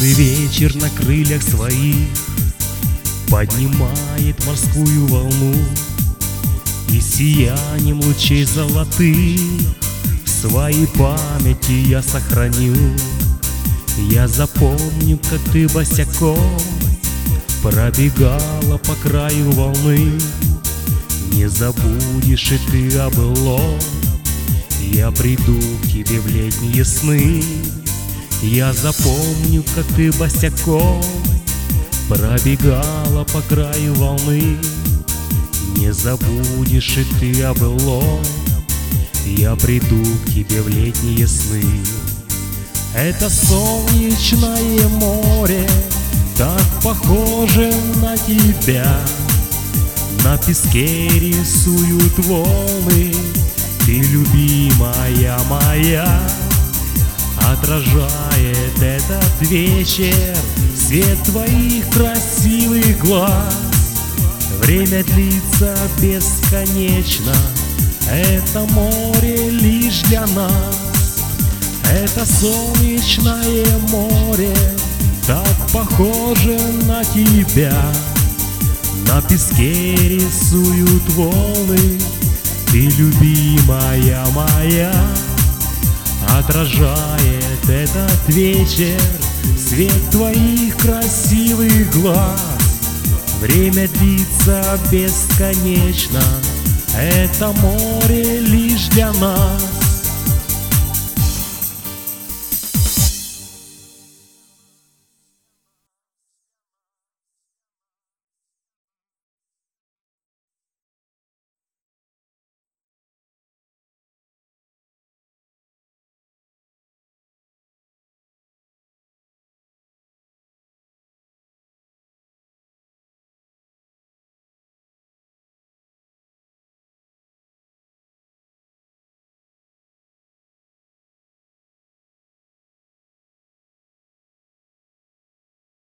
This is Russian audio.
Теплый вечер на крыльях своих поднимает морскую волну, и сиянием лучей золотых в своей памяти я сохраню. Я запомню, как ты босиком пробегала по краю волны. Не забудешь и ты о былом. Я приду к тебе в летние сны. Я запомню, как ты босиком пробегала по краю волны. Не забудешь и ты о былом. Я приду к тебе в летние сны. Это солнечное море так похоже на тебя. На песке рисуют волны, ты, любимая моя. Отражает этот вечер свет твоих красивых глаз. Время длится бесконечно, это море лишь для нас. Это солнечное море так похоже на тебя. На песке рисуют волны, ты, любимая моя. Отражает этот вечер свет твоих красивых глаз. Время длится бесконечно, это море лишь для нас.